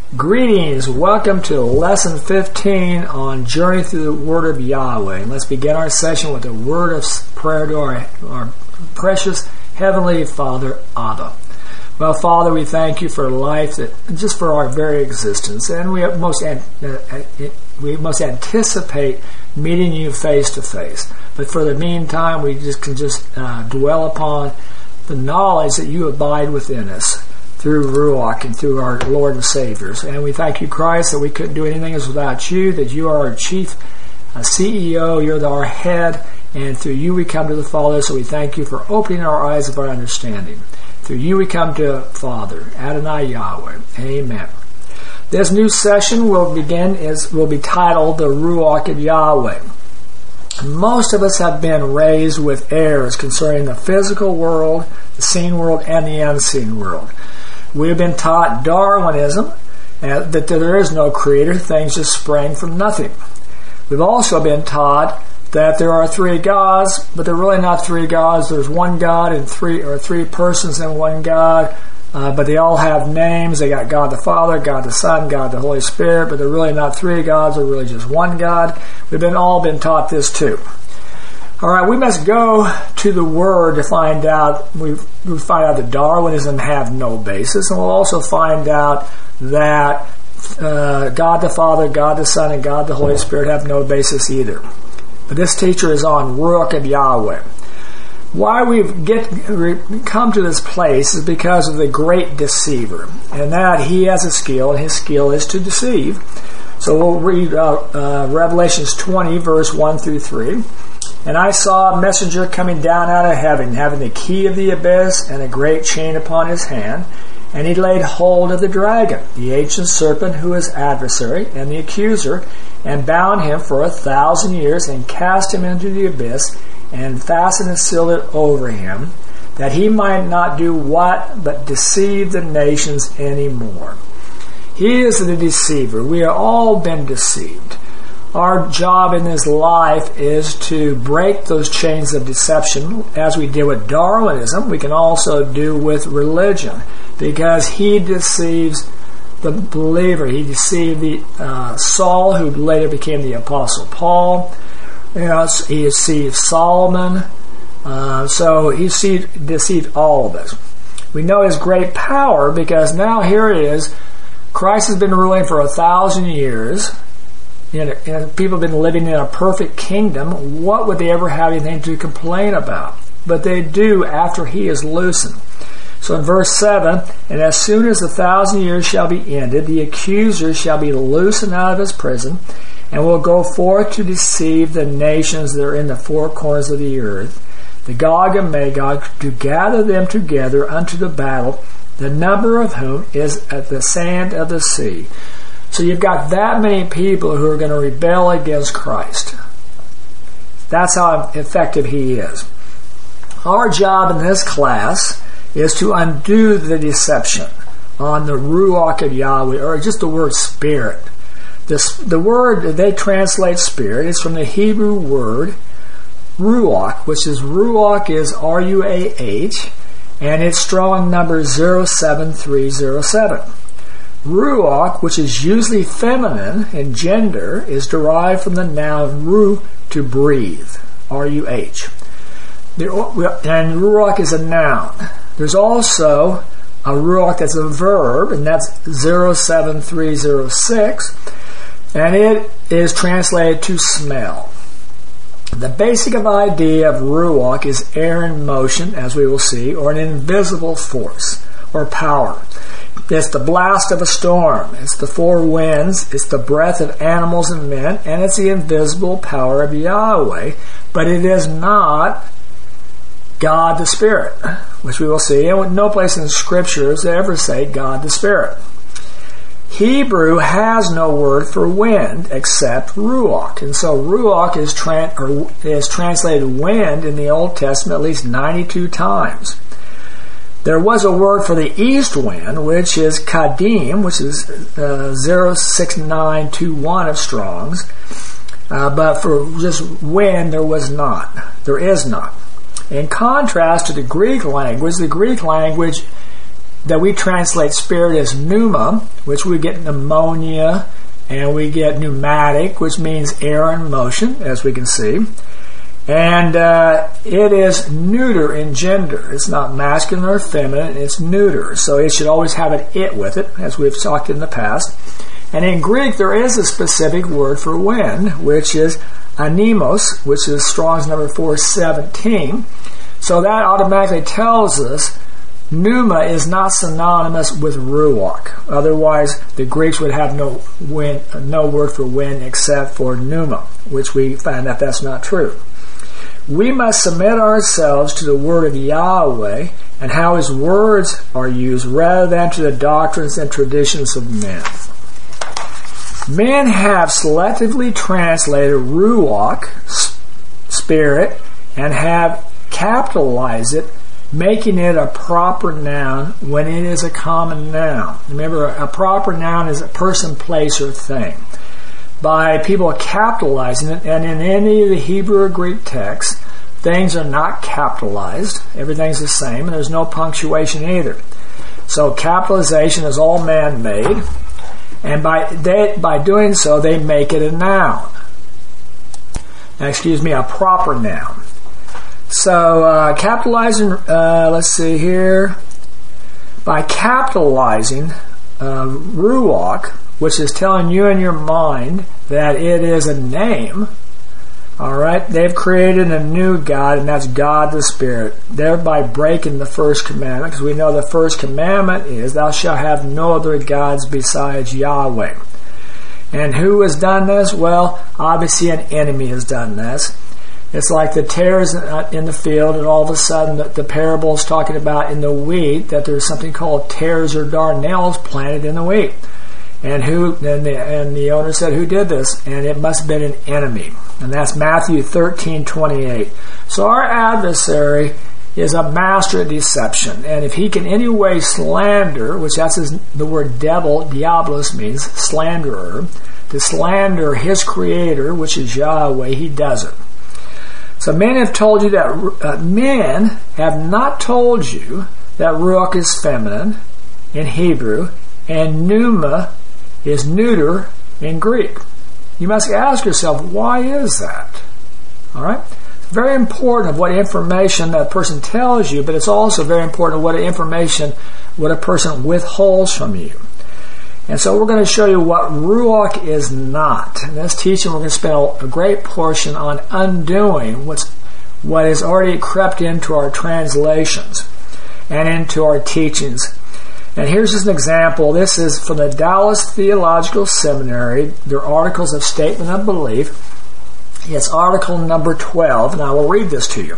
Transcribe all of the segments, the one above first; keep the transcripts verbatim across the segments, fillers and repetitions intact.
Greetings, welcome to lesson fifteen on Journey Through the Word of Yahweh. And let's begin our session with a word of prayer to our, our precious Heavenly Father, Abba. Well, Father, we thank you for life, that just for our very existence, and we most uh, we must anticipate meeting you face to face. But for the meantime, we just can just uh, dwell upon the knowledge that you abide within us through Ruach and through our Lord and Saviors. And we thank you, Christ, that we couldn't do anything without you, that you are our chief uh, C E O, you're our head, and through you we come to the Father. So we thank you for opening our eyes of our understanding. Through you we come to Father, Adonai Yahweh. Amen. This new session will begin is will be titled The Ruach of Yahweh. Most of us have been raised with errors concerning the physical world, the seen world, and the unseen world. We have been taught Darwinism, uh, that there is no creator, things just sprang from nothing. We've also been taught that there are three gods, but they're really not three gods. There's one God and three or three persons in one God, uh, but they all have names. They got God the Father, God the Son, God the Holy Spirit, but they're really not three gods. They're really just one God. We've been all been taught this too. All right, we must go to the Word to find out. We we find out that Darwinism have no basis, and we'll also find out that uh, God the Father, God the Son, and God the Holy Spirit have no basis either. But this teacher is on Ruach of Yahweh. Why we've get come to this place is because of the great deceiver, and that he has a skill, and his skill is to deceive. So we'll read uh, uh, Revelations twenty, verse one through three. And I saw a messenger coming down out of heaven, having the key of the abyss and a great chain upon his hand. And he laid hold of the dragon, the ancient serpent, who is adversary and the accuser, and bound him for a thousand years, and cast him into the abyss, and fastened and sealed it over him, that he might not do what but deceive the nations any more. He is the deceiver. We have all been deceived. Our job in this life is to break those chains of deception, as we did with Darwinism. We can also do with religion, because he deceives the believer. He deceived the uh, Saul, who later became the Apostle Paul. You know, he deceived Solomon. Uh, so he deceived, deceived all of us. We know his great power, because now here it is. Christ has been ruling for a thousand years. You know, and people have been living in a perfect kingdom. What would they ever have anything to complain about? But they do after he is loosened. So in verse seven, and as soon as the thousand years shall be ended, the accuser shall be loosened out of his prison, and will go forth to deceive the nations that are in the four corners of the earth, the Gog and Magog, to gather them together unto the battle, the number of whom is at the sand of the sea. So you've got that many people who are going to rebel against Christ. That's how effective he is. Our job in this class is to undo the deception on the Ruach of Yahweh, or just the word spirit. This, the word that they translate spirit is from the Hebrew word Ruach, which is Ruach is R U A H, and it's strong number zero seven three zero seven. Ruach, which is usually feminine in gender, is derived from the noun ru, to breathe, R U H. And Ruach is a noun. There's also a Ruach that's a verb, and that's zero seven three zero six, and it is translated to smell. The basic idea of Ruach is air in motion, as we will see, or an invisible force or power. It's the blast of a storm. It's the four winds. It's the breath of animals and men. And it's the invisible power of Yahweh. But it is not God the Spirit, which we will see. And no place in the Scriptures they ever say God the Spirit. Hebrew has no word for wind except Ruach. And so Ruach is, tran- or is translated wind in the Old Testament at least ninety-two times. There was a word for the east wind, which is Kadim, which is uh, zero six nine two one of Strong's. Uh, but for just wind, there was not. There is not. In contrast to the Greek language, the Greek language that we translate spirit as pneuma, which we get pneumonia, and we get pneumatic, which means air and motion, as we can see. And uh, it is neuter in gender. It's not masculine or feminine, it's neuter. So it should always have an it with it, as we've talked in the past. And in Greek, there is a specific word for wind, which is anemos, which is Strong's number four seventeen. So that automatically tells us pneuma is not synonymous with ruach. Otherwise, the Greeks would have no wind, no word for wind except for pneuma, which we find that that's not true. We must submit ourselves to the word of Yahweh and how his words are used rather than to the doctrines and traditions of men. Men have selectively translated ruach, spirit, and have capitalized it, making it a proper noun when it is a common noun. Remember, a proper noun is a person, place, or thing. By people capitalizing it, and in any of the Hebrew or Greek texts, things are not capitalized. Everything's the same, and there's no punctuation either. So capitalization is all man-made, and by they, by doing so, they make it a noun. Now, excuse me, a proper noun. So uh, capitalizing, uh, let's see here, by capitalizing uh, ruach, which is telling you in your mind that it is a name, all right, they've created a new God, and that's God the Spirit, thereby breaking the first commandment, because we know the first commandment is, thou shalt have no other gods besides Yahweh. And who has done this? Well, obviously an enemy has done this. It's like the tares in the field, and all of a sudden the, the parable is talking about in the wheat that there's something called tares or darnels planted in the wheat. And who? And the, and the owner said, "Who did this?" And it must have been an enemy. And that's Matthew thirteen twenty-eight. So our adversary is a master of deception, and if he can in any way slander, which that's his, the word devil, diablos means slanderer, to slander his creator, which is Yahweh, he does it. So men have told you that uh, men have not told you that ruach is feminine in Hebrew and pneuma is neuter in Greek. You must ask yourself, why is that? All right? Very important of what information that person tells you, but it's also very important of what information what a person withholds from you. And so we're going to show you what ruach is not. In this teaching, we're going to spend a great portion on undoing what's what has already crept into our translations and into our teachings. And here's just an example. This is from the Dallas Theological Seminary, their Articles of Statement of Belief. It's article number twelve, and I will read this to you.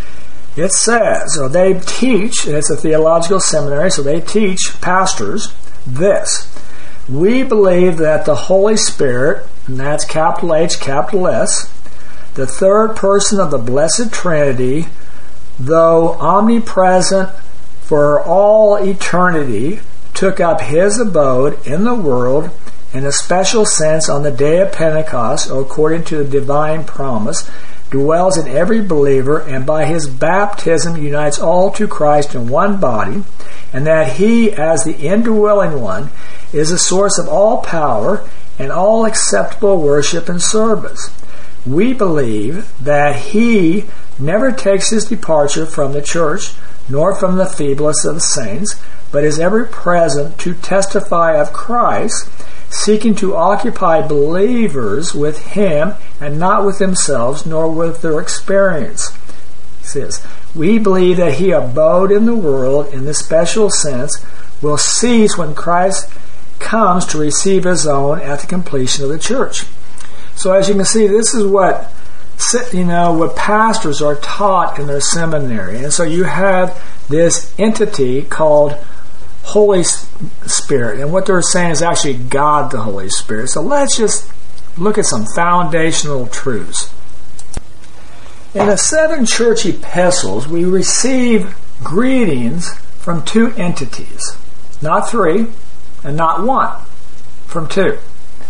It says, so they teach, and it's a theological seminary, so they teach pastors this. We believe that the Holy Spirit, and that's capital H, capital S, the third person of the Blessed Trinity, though omnipresent for all eternity, took up his abode in the world in a special sense on the day of Pentecost, according to the divine promise, dwells in every believer, and by his baptism unites all to Christ in one body, and that he, as the indwelling one, is the source of all power and all acceptable worship and service. We believe that he never takes his departure from the church, nor from the feeblest of the saints, but is ever present to testify of Christ, seeking to occupy believers with him and not with themselves, nor with their experience. He says, we believe that he abode in the world in this special sense will cease when Christ comes to receive his own at the completion of the church. So as you can see, this is what you know what pastors are taught in their seminary. And so you have this entity called Holy Spirit, and what they're saying is actually God the Holy Spirit. So let's just look at some foundational truths. In the seven church epistles, we receive greetings from two entities. Not three, and not one. From two.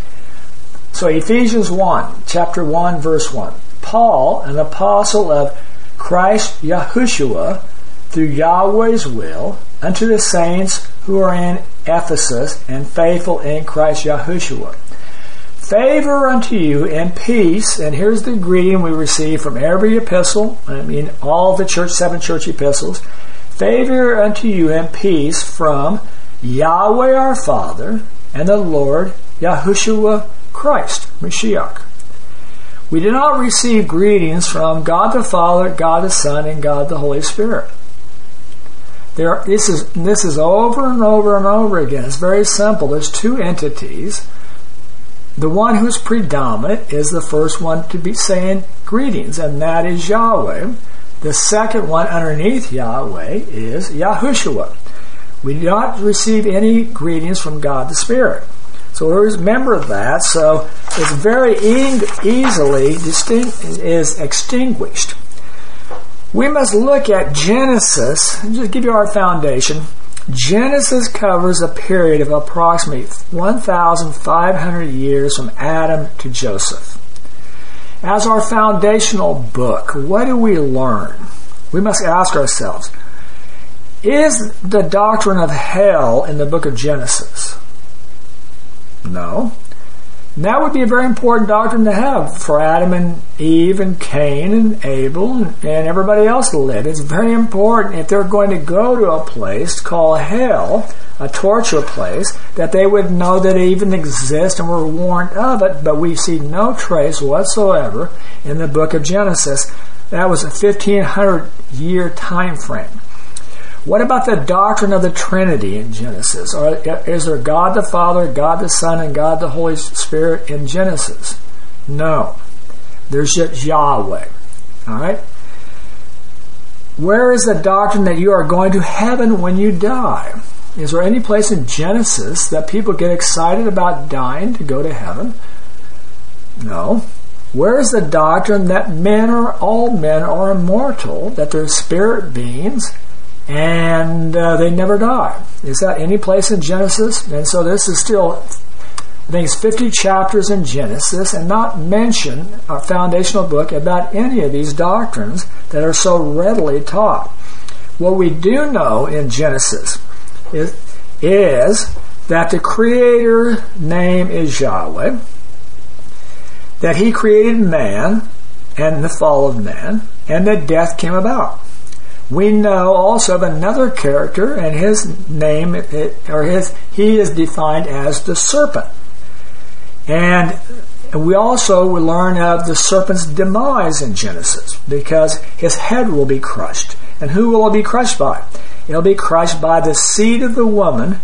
So Ephesians one, chapter one, verse one. Paul, an apostle of Christ Yahushua, through Yahweh's will, unto the saints who are in Ephesus and faithful in Christ Yahushua. Favor unto you and peace, and here's the greeting we receive from every epistle, I mean all the church, seven church epistles. Favor unto you and peace from Yahweh our Father and the Lord Yahushua Christ, Mashiach. We do not receive greetings from God the Father, God the Son, and God the Holy Spirit. There, this is this is over and over and over again. It's very simple. There's two entities. The one who's predominant is the first one to be saying greetings, and that is Yahweh. The second one underneath Yahweh is Yahushua. We do not receive any greetings from God the Spirit. So remember that. So it's very e- easily distinct, is extinguished. We must look at Genesis, and just give you our foundation. Genesis covers a period of approximately one thousand five hundred years from Adam to Joseph. As our foundational book, what do we learn? We must ask ourselves, is the doctrine of hell in the book of Genesis? No. And that would be a very important doctrine to have for Adam and Eve and Cain and Abel and everybody else to live. It's very important if they're going to go to a place called hell, a torture place, that they would know that it even exists and were warned of it, but we see no trace whatsoever in the book of Genesis. That was a fifteen hundred year time frame. What about the doctrine of the Trinity in Genesis? Or is there God the Father, God the Son, and God the Holy Spirit in Genesis? No. There's just Yahweh. All right? Where is the doctrine that you are going to heaven when you die? Is there any place in Genesis that people get excited about dying to go to heaven? No. Where is the doctrine that men are, all men are immortal, that they're spirit beings, and uh, they never die? Is that any place in Genesis? And so this is still, I think it's fifty chapters in Genesis, and not mention a foundational book about any of these doctrines that are so readily taught. What we do know in Genesis is, is that the Creator name is Yahweh, that He created man and the fall of man, and that death came about. We know also of another character, and his name, or his, he is defined as the serpent. And we also will learn of the serpent's demise in Genesis, because his head will be crushed. And who will it be crushed by? It'll be crushed by the seed of the woman,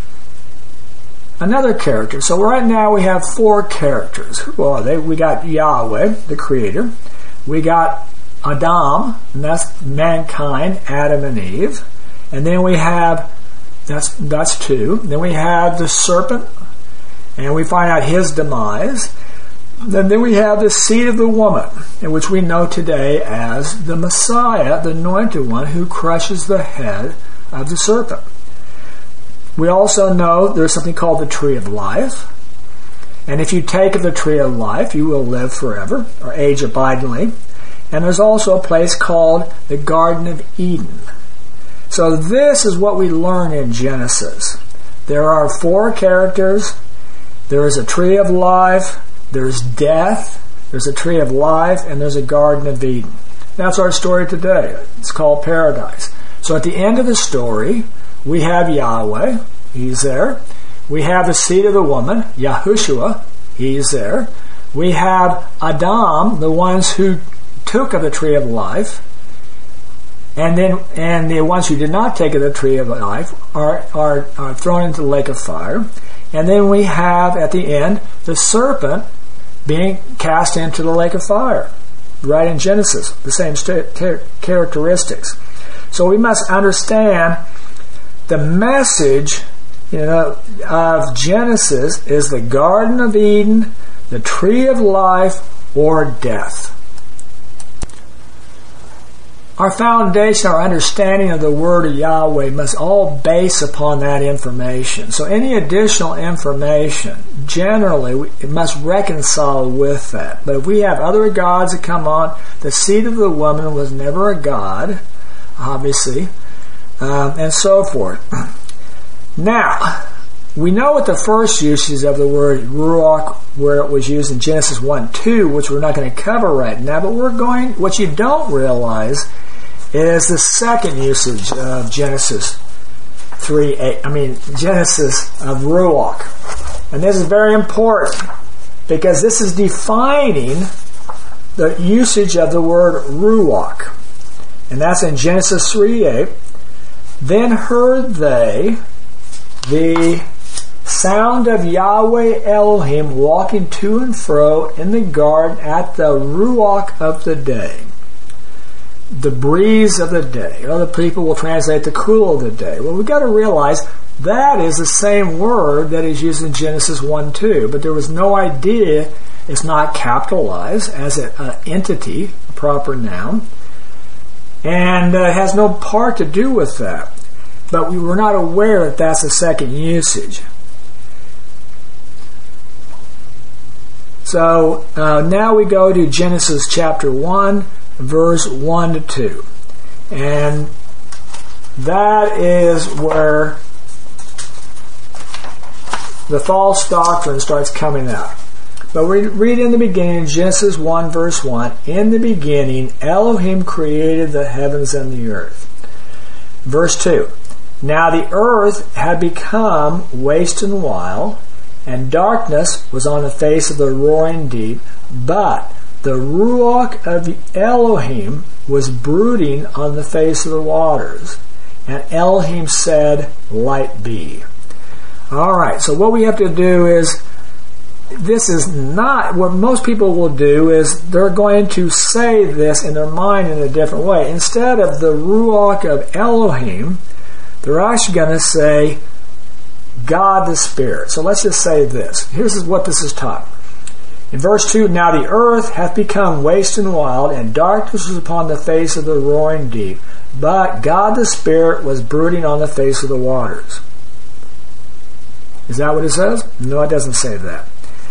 another character. So right now we have four characters. Who are they? We got Yahweh, the Creator. We got Adam, and that's mankind, Adam and Eve. And then we have, that's that's two. Then we have the serpent, and we find out his demise. And then we have the seed of the woman, in which we know today as the Messiah, the anointed one, who crushes the head of the serpent. We also know there's something called the tree of life. And if you take of the tree of life, you will live forever, or age abidingly. And there's also a place called the Garden of Eden. So this is what we learn in Genesis. There are four characters. There is a tree of life. There's death. There's a tree of life. And there's a Garden of Eden. That's our story today. It's called paradise. So at the end of the story, we have Yahweh. He's there. We have the seed of the woman, Yahushua. He's there. We have Adam, the ones who took of the tree of life, and then and the ones who did not take of the tree of life are, are, are thrown into the lake of fire. And then we have at the end the serpent being cast into the lake of fire, right in Genesis, the same st- ter- characteristics. So we must understand the message, you know, of Genesis is the Garden of Eden, the tree of life, or death. Our foundation, our understanding of the word of Yahweh must all base upon that information. So any additional information, generally, it must reconcile with that. But if we have other gods that come on, the seed of the woman was never a god. obviously, um, and so forth. Now, we know what the first usage of the word ruach, where it was used in Genesis one two, which we're not going to cover right now, but we're going, what you don't realize is the second usage of Genesis three eight, I mean, Genesis of ruach. And this is very important, because this is defining the usage of the word ruach. And that's in Genesis three eight. Then heard they the sound of Yahweh Elohim walking to and fro in the garden at the ruach of the day. The breeze of the day. Other people will translate the cool of the day. Well, we've got to realize that is the same word that is used in Genesis one two, but there was no idea, it's not capitalized as an entity, a proper noun, and uh, has no part to do with that. But we were not aware that that's the second usage. So uh, now we go to Genesis chapter one, verse one to two. And that is where the false doctrine starts coming out. But we read in the beginning, Genesis one, verse one, in the beginning, Elohim created the heavens and the earth. Verse two, now the earth had become waste and wild, and darkness was on the face of the roaring deep, but the ruach of Elohim was brooding on the face of the waters. And Elohim said, light be. Alright, so what we have to do is, this is not, what most people will do is they're going to say this in their mind in a different way. Instead of the ruach of Elohim, they're actually going to say God the Spirit. So let's just say this. Here's what this is taught. In verse two, now the earth hath become waste and wild, and darkness was upon the face of the roaring deep, but God the Spirit was brooding on the face of the waters. Is that what it says? No, it doesn't say that.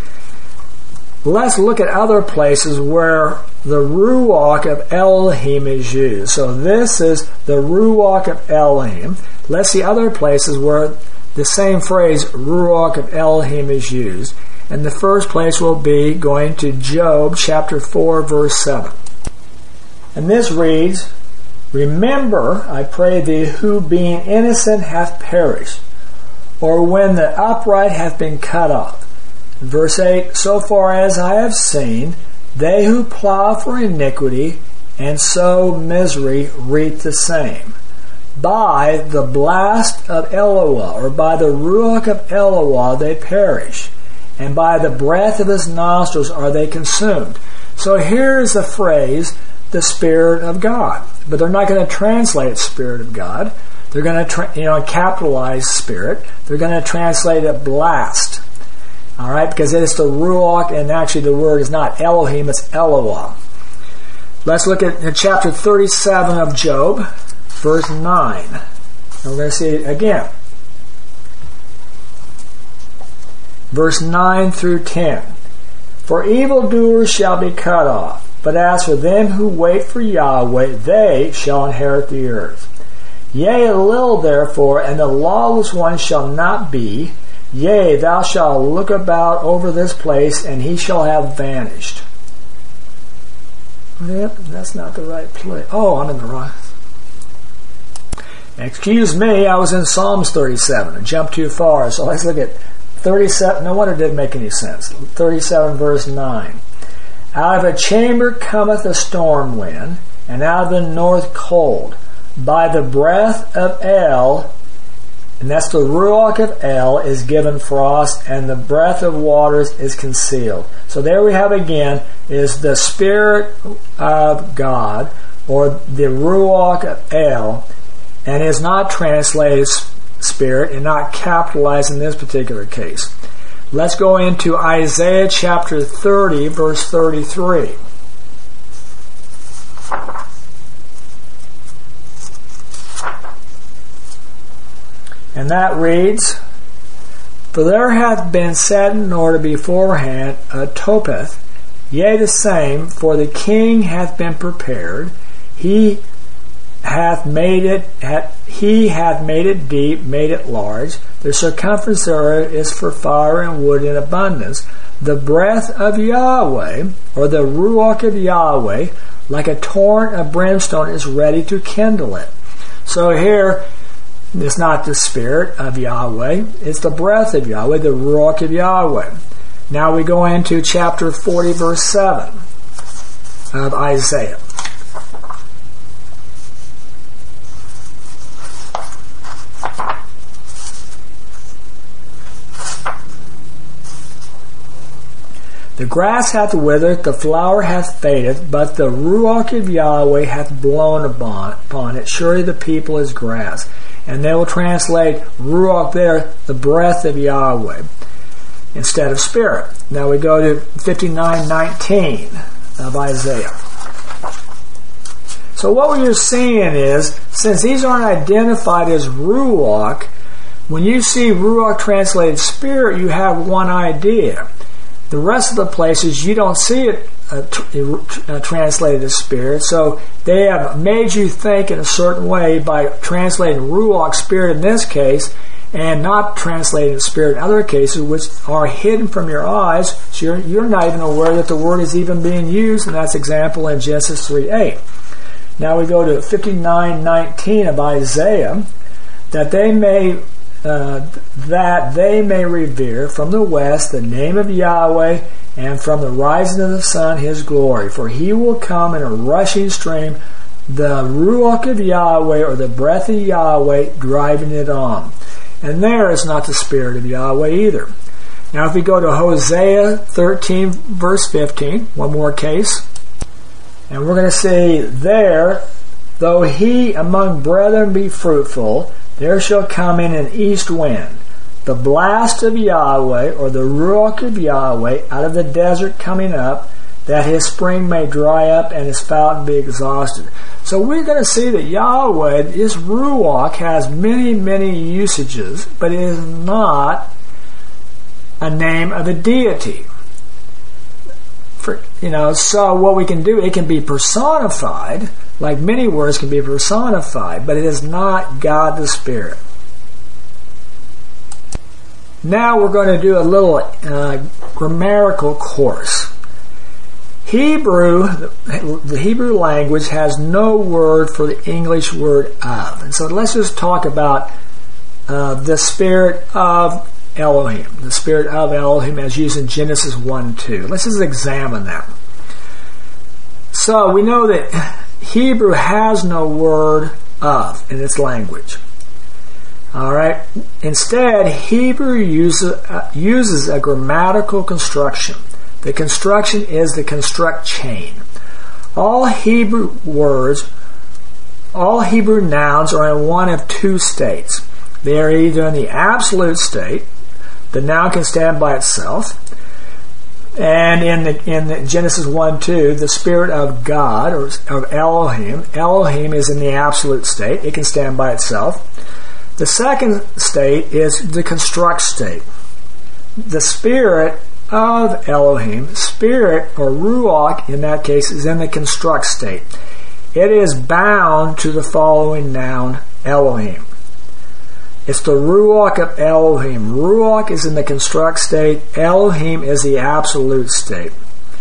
Let's look at other places where the ruach of Elohim is used. So this is the ruach of Elohim. Let's see other places where the same phrase, ruach of Elohim, is used. And the first place will be going to Job chapter four, verse seven. And this reads, remember, I pray thee, who being innocent hath perished, or when the upright hath been cut off. Verse eight, so far as I have seen, they who plow for iniquity and sow misery reap the same. By the blast of Eloah, or by the ruach of Eloah, they perish, and by the breath of his nostrils are they consumed. So here's the phrase, the Spirit of God. But they're not going to translate Spirit of God. They're going to, tra- you know, capitalize Spirit. They're going to translate it blast. All right, because it's the ruach, and actually the word is not Elohim, it's Eloah. Let's look at chapter thirty-seven of Job, verse nine. And we're going to see it again. Verse nine through ten. For evildoers shall be cut off, but as for them who wait for Yahweh, they shall inherit the earth. Yea, a little therefore, and the lawless one shall not be. Yea, thou shalt look about over this place, and he shall have vanished. Yep, that's not the right place. Oh, I'm in the wrong. Excuse me, I was in Psalms thirty-seven. I jumped too far. So let's look at thirty-seven. No wonder it didn't make any sense. thirty-seven, verse nine. Out of a chamber cometh a storm wind, and out of the north cold. By the breath of El, and that's the ruach of El, is given frost, and the breath of waters is concealed. So there we have again, is the Spirit of God, or the ruach of El, and is not translated Spirit, and not capitalized in this particular case. Let's go into Isaiah chapter thirty, verse thirty-three. And that reads, for there hath been set in order beforehand a topeth, yea, the same, for the king hath been prepared. He hath made it, hath, he hath made it deep, made it large. The circumference thereof is for fire and wood in abundance. The breath of Yahweh, or the Ruach of Yahweh, like a torrent of brimstone, is ready to kindle it. So here, it's not the Spirit of Yahweh, it's the breath of Yahweh, the Ruach of Yahweh. Now we go into chapter forty, verse seven of Isaiah. The grass hath withered, the flower hath faded, but the Ruach of Yahweh hath blown upon it. Surely the people is grass. And they will translate Ruach there, the breath of Yahweh, instead of spirit. Now we go to fifty-nine nineteen of Isaiah. So what we're seeing is, since these aren't identified as Ruach, when you see Ruach translated spirit, you have one idea. The rest of the places, you don't see it uh, t- uh, translated as spirit, so they have made you think in a certain way by translating Ruach, spirit in this case, and not translating spirit in other cases, which are hidden from your eyes, so you're, you're not even aware that the word is even being used, and that's example in Genesis three eight. Now we go to fifty-nine nineteen of Isaiah, that they may Uh, that they may revere from the west the name of Yahweh, and from the rising of the sun his glory. For he will come in a rushing stream, the Ruach of Yahweh, or the breath of Yahweh, driving it on. And there is not the Spirit of Yahweh either. Now if we go to Hosea thirteen, verse fifteen, one more case, and we're going to say there, though he among brethren be fruitful, there shall come in an east wind, the blast of Yahweh, or the Ruach of Yahweh, out of the desert coming up, that his spring may dry up and his fountain be exhausted. So we're going to see that Yahweh, this Ruach, has many, many usages, but it is not a name of a deity. For, you know, so what we can do, it can be personified, like many words can be personified, but it is not God the Spirit. Now we're going to do a little uh, grammatical course. Hebrew, the Hebrew language has no word for the English word of. And so let's just talk about uh, the Spirit of Elohim, the Spirit of Elohim as used in Genesis one two. Let's just examine that. So we know that Hebrew has no word of in its language. All right. Instead, Hebrew uses, uh, uses a grammatical construction. The construction is the construct chain. All Hebrew words, all Hebrew nouns are in one of two states. They are either in the absolute state, the noun can stand by itself, and in the, in the Genesis one two, the Spirit of God, or of Elohim, Elohim is in the absolute state. It can stand by itself. The second state is the construct state. The Spirit of Elohim, Spirit, or Ruach in that case, is in the construct state. It is bound to the following noun, Elohim. It's the Ruach of Elohim. Ruach is in the construct state. Elohim is the absolute state.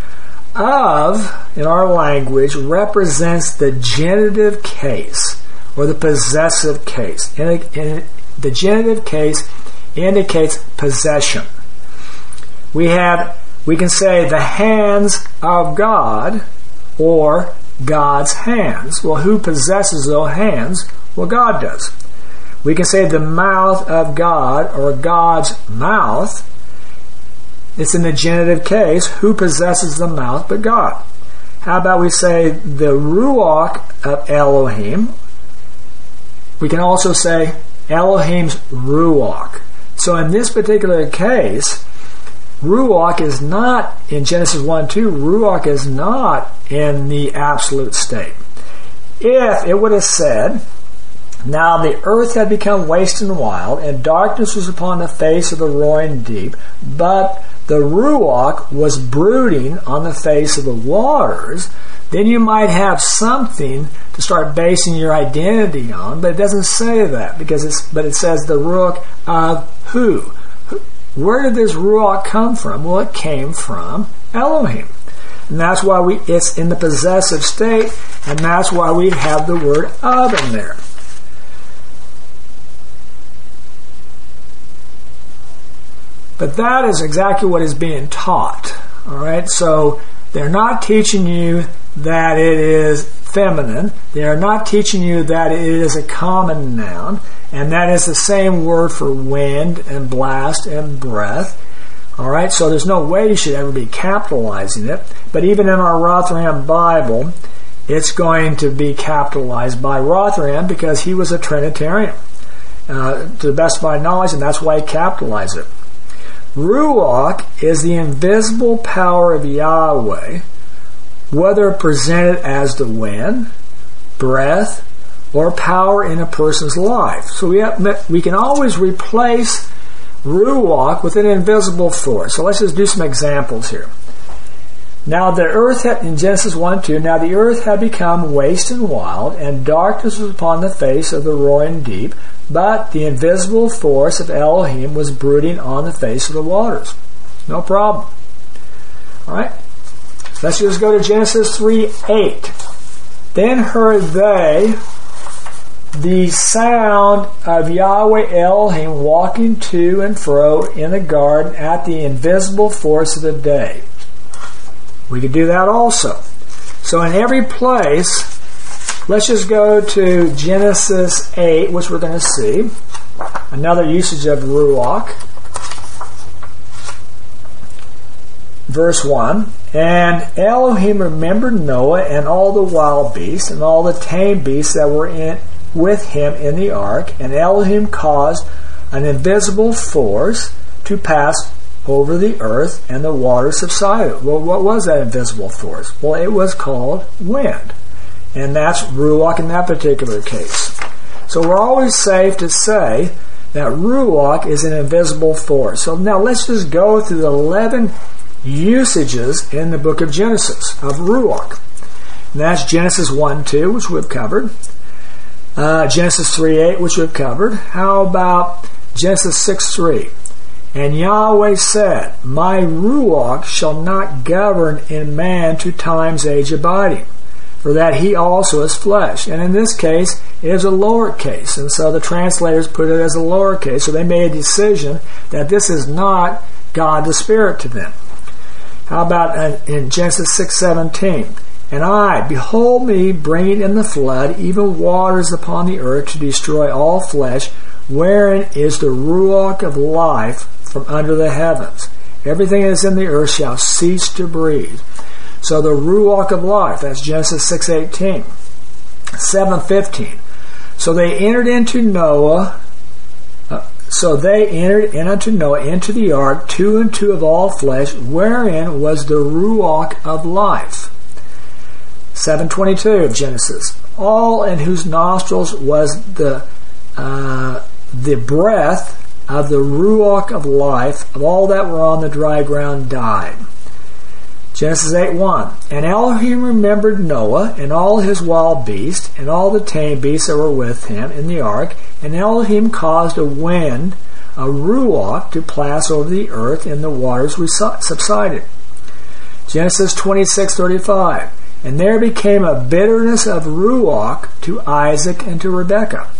Of, in our language, represents the genitive case, or the possessive case. In, in, the genitive case indicates possession. We have, we can say the hands of God, or God's hands. Well, who possesses those hands? Well, God does. We can say the mouth of God, or God's mouth. It's in the genitive case. Who possesses the mouth but God? How about we say the Ruach of Elohim? We can also say Elohim's Ruach. So in this particular case, Ruach is not, in Genesis one two, Ruach is not in the absolute state. If it would have said, now the earth had become waste and wild, and darkness was upon the face of the roaring deep, but the Ruach was brooding on the face of the waters, then you might have something to start basing your identity on, but it doesn't say that, because it's, but it says the Ruach of who? Where did this Ruach come from? Well, it came from Elohim. And that's why we, it's in the possessive state, and that's why we have the word of in there. But that is exactly what is being taught. All right, so they're not teaching you that it is feminine. They are not teaching you that it is a common noun, and that is the same word for wind and blast and breath. All right, so there's no way you should ever be capitalizing it. But even in our Rotherham Bible, it's going to be capitalized by Rotherham because he was a Trinitarian, uh, to the best of my knowledge, and that's why he capitalized it. Ruach is the invisible power of Yahweh, whether presented as the wind, breath, or power in a person's life. So we have, we can always replace Ruach with an invisible force. So let's just do some examples here. Now the earth had, in Genesis one two, now the earth had become waste and wild, and darkness was upon the face of the roaring deep, but the invisible force of Elohim was brooding on the face of the waters. No problem. Alright? Let's just go to Genesis three eight. Then heard they the sound of Yahweh Elohim walking to and fro in the garden at the invisible force of the day. We could do that also. So in every place, let's just go to Genesis eight, which we're going to see. Another usage of Ruach. Verse one, and Elohim remembered Noah and all the wild beasts and all the tame beasts that were in with him in the ark, and Elohim caused an invisible force to pass over the earth, and the waters subsided. Well, what was that invisible force? Well, it was called wind. And that's Ruach in that particular case. So we're always safe to say that Ruach is an invisible force. So now let's just go through the eleven usages in the book of Genesis of Ruach. And that's Genesis one two, which we've covered. Uh, Genesis three eight, which we've covered. How about Genesis six three? And Yahweh said, my Ruach shall not govern in man to time's age abiding, for that he also is flesh. And in this case, it is a lowercase. And so the translators put it as a lowercase. So they made a decision that this is not God the Spirit to them. How about in Genesis six seventeen? And I, behold me, bringing in the flood, even waters upon the earth to destroy all flesh, wherein is the Ruach of life from under the heavens. Everything that is in the earth shall cease to breathe. So the Ruach of life, that's Genesis six eighteen. seven fifteen. So they entered into Noah, uh, so they entered in unto Noah into the ark, two and two of all flesh, wherein was the Ruach of life. seven twenty-two of Genesis. All in whose nostrils was the uh, the breath of the Ruach of life of all that were on the dry ground died. Genesis eight one. And Elohim remembered Noah and all his wild beasts and all the tame beasts that were with him in the ark, and Elohim caused a wind, a Ruach, to pass over the earth, and the waters subsided. Genesis twenty-six thirty-five. And there became a bitterness of Ruach to Isaac and to Rebekah.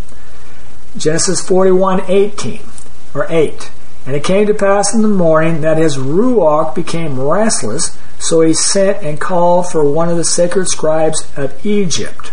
Genesis forty-one eighteen, or eight. And it came to pass in the morning that his Ruach became restless, so he sent and called for one of the sacred scribes of Egypt.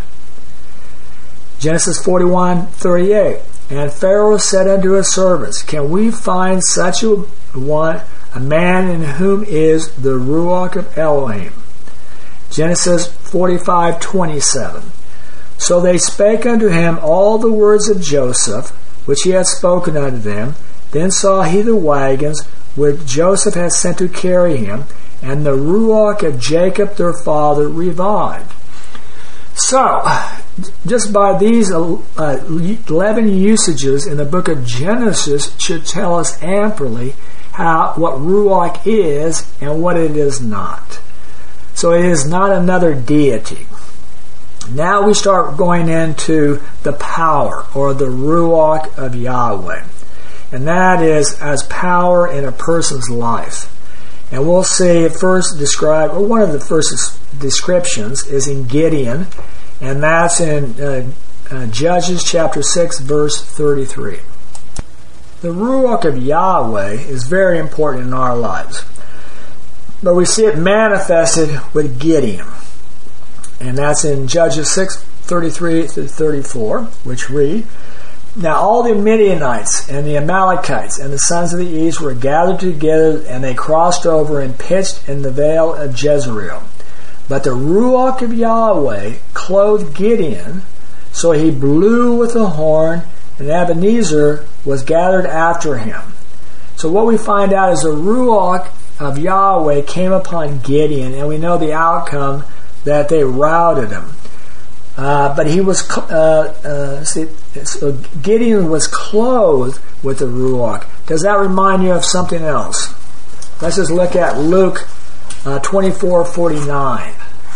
Genesis forty-one thirty-eight. And Pharaoh said unto his servants, can we find such a one, a man in whom is the Ruach of Elohim? Genesis forty-five twenty-seven. So they spake unto him all the words of Joseph, which he had spoken unto them. Then saw he the wagons which Joseph had sent to carry him, and the Ruach of Jacob their father revived. So, just by these eleven usages in the book of Genesis should tell us amply how what Ruach is and what it is not. So it is not another deity. Now we start going into the power, or the Ruach of Yahweh. And that is as power in a person's life. And we'll see it first described, or one of the first descriptions is in Gideon, and that's in uh, uh, Judges chapter six, verse thirty-three. The Ruach of Yahweh is very important in our lives. But we see it manifested with Gideon. And that's in Judges six, thirty-three to thirty-four, which read, Now all the Midianites and the Amalekites and the sons of the east were gathered together, and they crossed over and pitched in the vale of Jezreel. But the Ruach of Yahweh clothed Gideon, so he blew with the horn, and Ebenezer was gathered after him. So what we find out is the Ruach of Yahweh came upon Gideon, and we know the outcome, that they routed him. Uh, but he was, uh, uh, see, so Gideon was clothed with the Ruach. Does that remind you of something else? Let's just look at Luke uh, twenty-four forty-nine.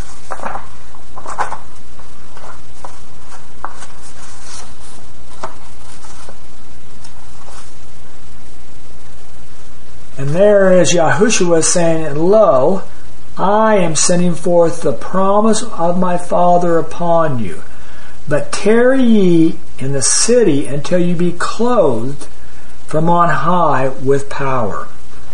And there is Yahushua saying, And lo, I am sending forth the promise of my Father upon you. But tarry ye in the city until you be clothed from on high with power.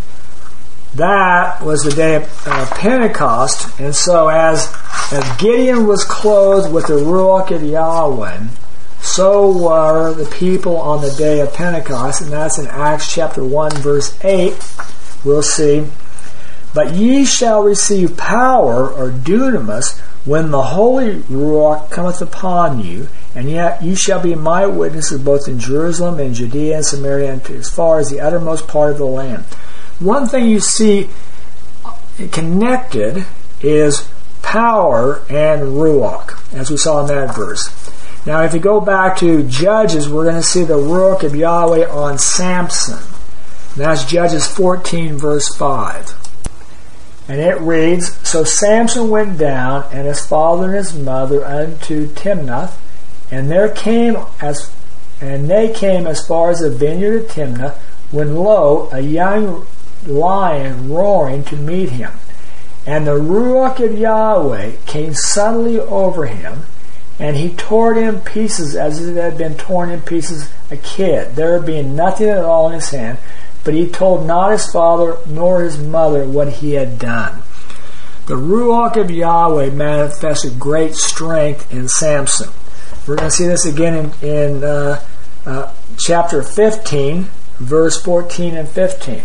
That was the day of uh, Pentecost. And so as, as Gideon was clothed with the Ruach of Yahweh, so were the people on the day of Pentecost. And that's in Acts chapter one, verse eight. We'll see. But ye shall receive power, or dunamis, when the Holy Ruach cometh upon you, and yet ye shall be my witnesses both in Jerusalem and Judea and Samaria, and as far as the uttermost part of the land. One thing you see connected is power and Ruach, as we saw in that verse. Now if you go back to Judges, we're going to see the Ruach of Yahweh on Samson. And that's Judges fourteen, verse five. And it reads, So Samson went down, and his father and his mother, unto Timnath, and there came as, and they came as far as the vineyard of Timnah, when lo, a young lion roaring to meet him. And the Ruach of Yahweh came suddenly over him, and he tore it in pieces as it had been torn in pieces a kid, there being nothing at all in his hand. But he told not his father nor his mother what he had done. The Ruach of Yahweh manifested great strength in Samson. We're going to see this again in, in uh, uh, chapter fifteen, verse fourteen and fifteen.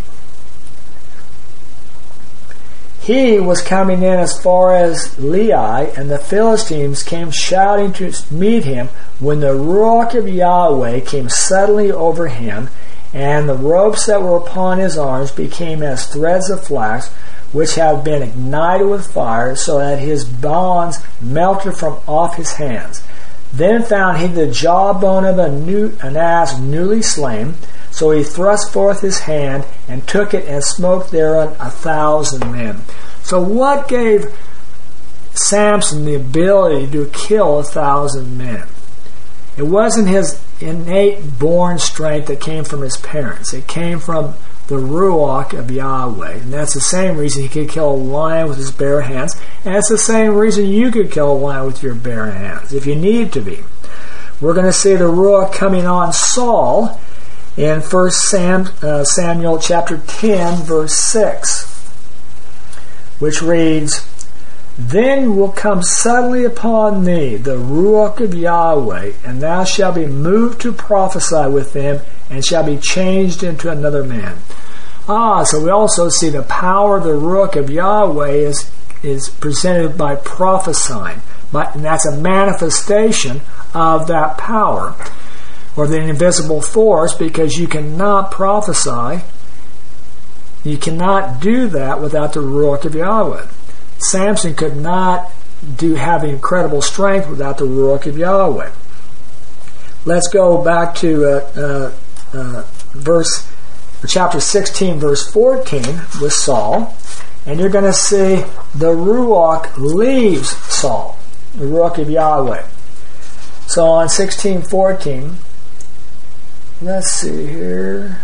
He was coming in as far as Lehi, and the Philistines came shouting to meet him, when the Ruach of Yahweh came suddenly over him, and the ropes that were upon his arms became as threads of flax, which have been ignited with fire, so that his bonds melted from off his hands. Then found he the jawbone of a new, an ass newly slain, so he thrust forth his hand, and took it, and smote thereon a thousand men. So what gave Samson the ability to kill a thousand men? It wasn't his innate born strength that came from his parents. It came from the Ruach of Yahweh. And that's the same reason he could kill a lion with his bare hands. And it's the same reason you could kill a lion with your bare hands, if you need to be. We're going to see the Ruach coming on Saul in First Sam, uh, Samuel chapter ten, verse six, which reads, Then will come suddenly upon thee the Ruach of Yahweh, and thou shalt be moved to prophesy with them, and shall be changed into another man. Ah, so we also see the power of the Ruach of Yahweh is, is presented by prophesying. By, and that's a manifestation of that power, or the invisible force, because you cannot prophesy. You cannot do that without the Ruach of Yahweh. Samson could not do have incredible strength without the Ruach of Yahweh. Let's go back to uh, uh, uh, verse chapter sixteen, verse fourteen with Saul, and you're going to see the Ruach leaves Saul. the Ruach of Yahweh. So on sixteen fourteen, let's see here.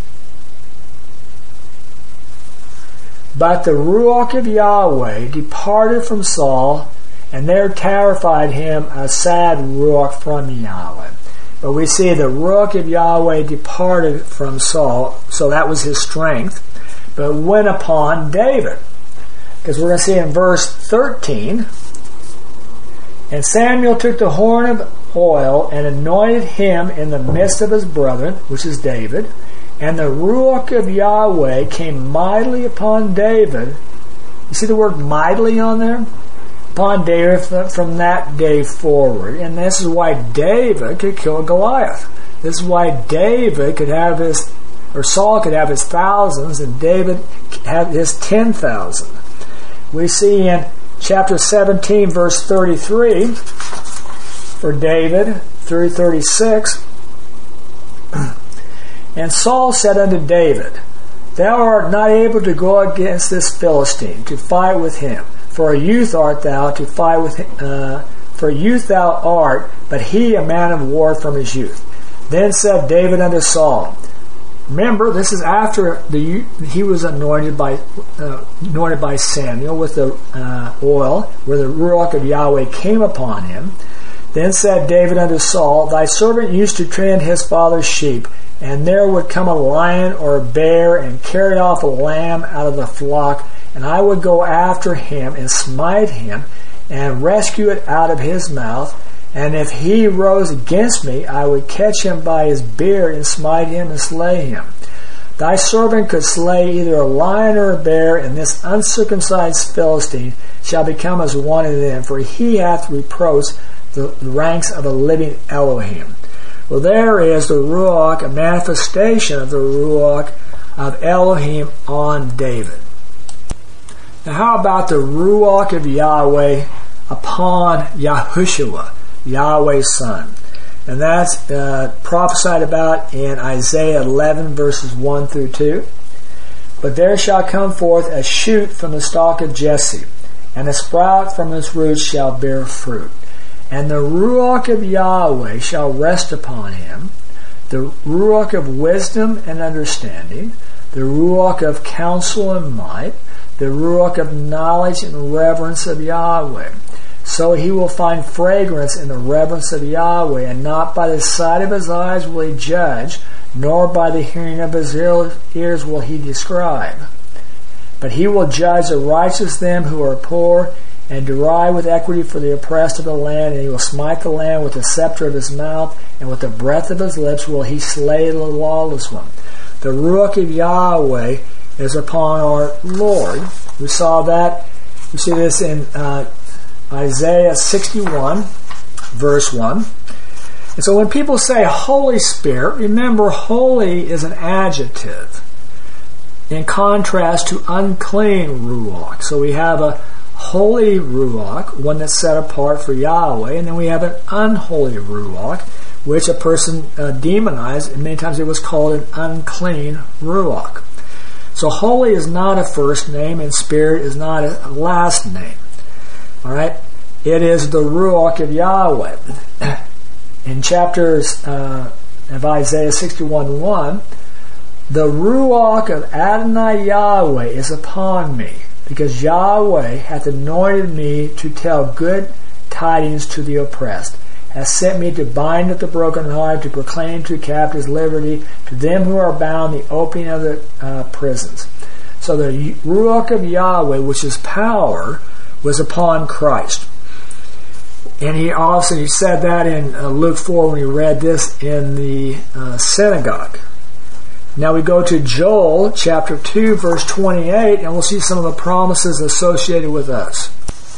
But the Ruach of Yahweh departed from Saul, and there terrified him a sad Ruach from Yahweh. But we see the Ruach of Yahweh departed from Saul, so that was his strength, but went upon David. Because we're going to see in verse thirteen, and Samuel took the horn of oil and anointed him in the midst of his brethren, which is David, and the Ruach of Yahweh came mightily upon David. You see the word mightily on there? Upon David from that day forward. And this is why David could kill Goliath. This is why David could have his, or Saul could have his thousands, and David had his ten thousand. We see in chapter seventeen, verse thirty-three, for David, through thirty-six, and Saul said unto David, Thou art not able to go against this Philistine, to fight with him. For a youth art thou to fight with him. Uh, for a youth thou art, but he a man of war from his youth. Then said David unto Saul, remember, this is after the he was anointed by uh, anointed by Samuel with the uh, oil, where the Ruach of Yahweh came upon him. Then said David unto Saul, Thy servant used to tend his father's sheep, and there would come a lion or a bear and carry off a lamb out of the flock, and I would go after him and smite him and rescue it out of his mouth. And if he rose against me, I would catch him by his beard and smite him and slay him. Thy servant could slay either a lion or a bear, and this uncircumcised Philistine shall become as one of them, for he hath reproached the ranks of a living Elohim. Well, there is the Ruach, a manifestation of the Ruach of Elohim on David. Now, how about the Ruach of Yahweh upon Yahushua, Yahweh's son? And that's uh, prophesied about in Isaiah eleven, verses one through two. But there shall come forth a shoot from the stalk of Jesse, and a sprout from its roots shall bear fruit. And the Ruach of Yahweh shall rest upon him, the Ruach of wisdom and understanding, the Ruach of counsel and might, the Ruach of knowledge and reverence of Yahweh. So he will find fragrance in the reverence of Yahweh, and not by the sight of his eyes will he judge, nor by the hearing of his ears will he describe. But he will judge the righteous them who are poor, and derive with equity for the oppressed of the land, and he will smite the land with the scepter of his mouth, and with the breath of his lips will he slay the lawless one. The Ruach of Yahweh is upon our Lord. We saw that. We see this in uh, Isaiah sixty-one, verse one. And so when people say Holy Spirit, remember holy is an adjective in contrast to unclean Ruach. So we have a holy Ruach, one that's set apart for Yahweh, and then we have an unholy Ruach, which a person uh, demonized, and many times it was called an unclean Ruach. So holy is not a first name, and spirit is not a last name. All right? It is the Ruach of Yahweh. In chapters uh, of Isaiah sixty-one one, the Ruach of Adonai Yahweh is upon me, because Yahweh hath anointed me to tell good tidings to the oppressed, hath sent me to bind up the brokenhearted, to proclaim to captives liberty, to them who are bound the opening of the uh, prisons. So the Ruach of Yahweh, which is power, was upon Christ. And he also he said that in uh, Luke four when he read this in the uh, synagogue. Now we go to Joel chapter two, verse twenty-eight, and we'll see some of the promises associated with us.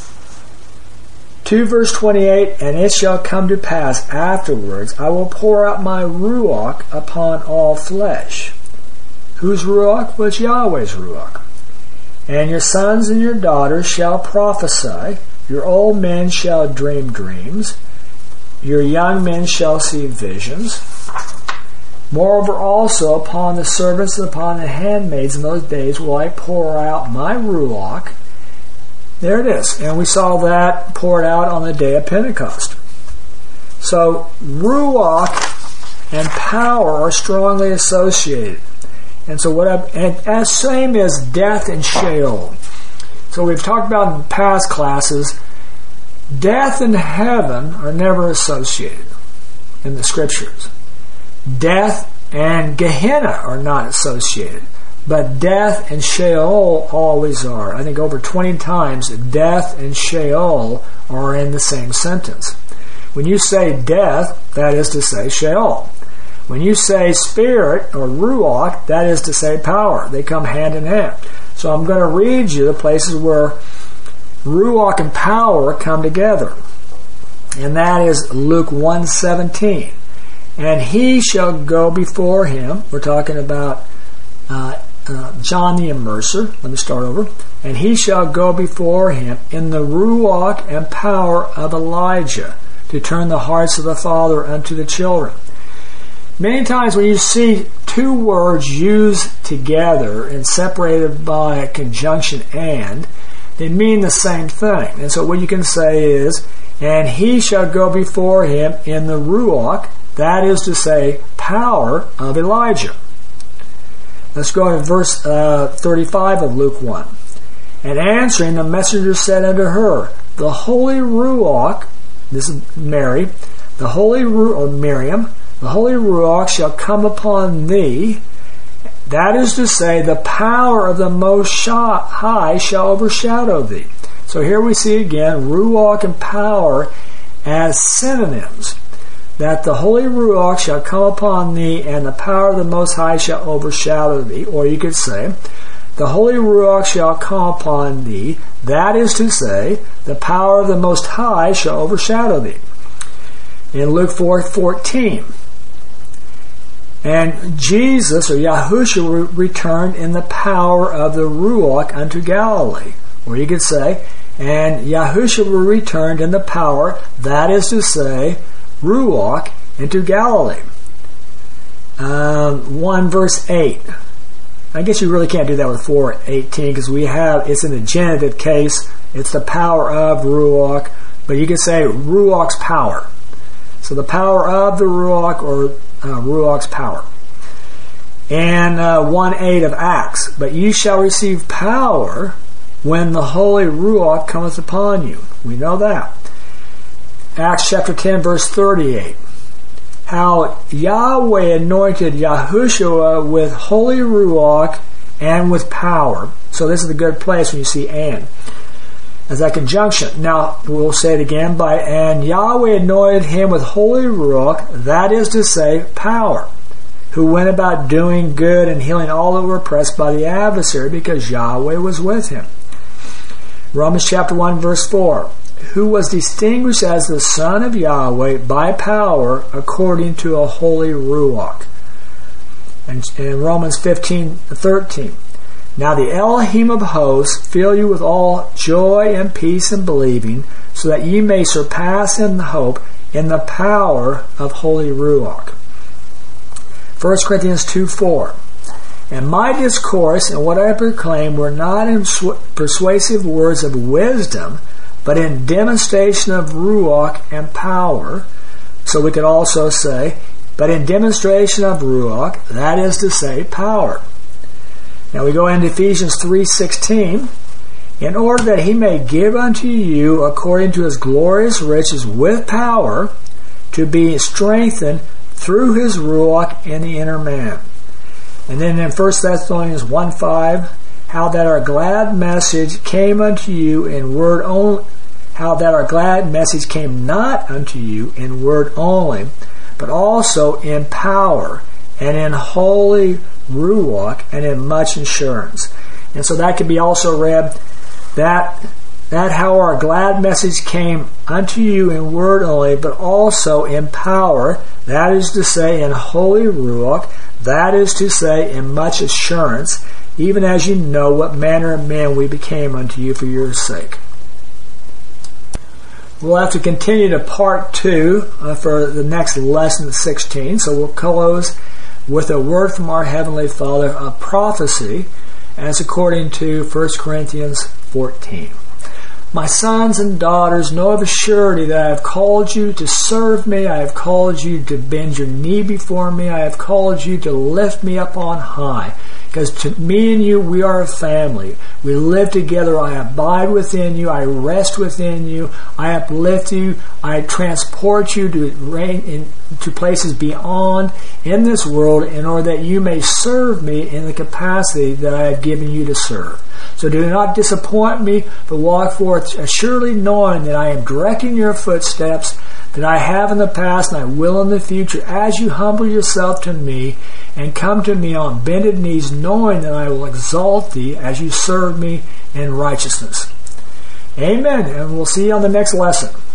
two verse twenty-eight, and it shall come to pass afterwards, I will pour out my Ruach upon all flesh. Whose Ruach? Well, it's Yahweh's Ruach. And your sons and your daughters shall prophesy, your old men shall dream dreams, your young men shall see visions. Moreover also upon the servants and upon the handmaids in those days will I pour out my Ruach, There it is. And we saw that poured out on the day of Pentecost. So, Ruach and power are strongly associated. And so what I, and as same as death and Sheol. So we've talked about in past classes, death and heaven are never associated in the scriptures. Death and Gehenna are not associated. But death and Sheol always are. I think over twenty times death and Sheol are in the same sentence. When you say death, that is to say Sheol. When you say spirit or Ruach, that is to say power. They come hand in hand. So I'm going to read you the places where Ruach and power come together. And that is Luke one seventeen. And he shall go before him. We're talking about uh, uh, John the Immerser. Let me start over. And he shall go before him in the Ruach and power of Elijah, to turn the hearts of the father unto the children. Many times when you see two words used together and separated by a conjunction and, they mean the same thing. And so what you can say is, and he shall go before him in the Ruach, that is to say, power of Elijah. Let's go to verse uh, thirty-five of Luke one. And answering, the messenger said unto her, the Holy Ruach, this is Mary, the Holy Ruach, or Miriam, the Holy Ruach shall come upon thee. That is to say, the power of the Most High shall overshadow thee. So here we see again Ruach and power as synonyms. That the Holy Ruach shall come upon thee, and the power of the Most High shall overshadow thee. Or you could say, the Holy Ruach shall come upon thee. That is to say, the power of the Most High shall overshadow thee. In Luke four fourteen. And Jesus, or Yahushua, returned in the power of the Ruach unto Galilee. Or you could say, and Yahushua returned in the power, that is to say, Ruach, into Galilee. Um, one verse eight. I guess you really can't do that with four eighteen because we have, it's in the genitive case, it's the power of Ruach, but you could say Ruach's power. So the power of the Ruach, or uh, Ruach's power. And uh, one eight of Acts. But you shall receive power when the Holy Ruach cometh upon you. We know that. Acts chapter ten verse thirty-eight. How Yahweh anointed Yahushua with Holy Ruach and with power. So this is a good place when you see and. As that conjunction. Now, we'll say it again. By and Yahweh anointed him with Holy Ruach, that is to say, power, who went about doing good and healing all that were oppressed by the adversary, because Yahweh was with him. Romans chapter one verse four. Who was distinguished as the Son of Yahweh by power according to a Holy Ruach. And in Romans fifteen thirteen. Now the Elohim of hosts fill you with all joy and peace in believing, so that ye may surpass in hope in the power of Holy Ruach. First Corinthians two four. And my discourse and what I proclaim were not in persuasive words of wisdom, but in demonstration of Ruach and power. So we could also say, but in demonstration of Ruach, that is to say, power. Now we go into Ephesians three sixteen. In order that he may give unto you, according to his glorious riches, with power, to be strengthened through his Ruach in the inner man. And then in First Thessalonians one five, how that our glad message came unto you in word only, how that our glad message came not unto you in word only, but also in power and in holy Ruach and in much assurance. And so that could be also read, that that how our glad message came unto you in word only, but also in power, that is to say in holy Ruach, that is to say in much assurance, even as you know what manner of men we became unto you for your sake. We'll have to continue to part two uh, for the next lesson sixteen, so we'll close with a word from our Heavenly Father of prophecy, as according to First Corinthians fourteen. My sons and daughters, know of a surety that I have called you to serve me. I have called you to bend your knee before me. I have called you to lift me up on high. Because to me and you, we are a family. We live together. I abide within you. I rest within you. I uplift you. I transport you to reign in, to places beyond in this world in order that you may serve me in the capacity that I have given you to serve. So do not disappoint me, but walk forth surely knowing that I am directing your footsteps, that I have in the past and I will in the future, as you humble yourself to me and come to me on bended knees, knowing that I will exalt thee as you serve me in righteousness. Amen. And we'll see you on the next lesson.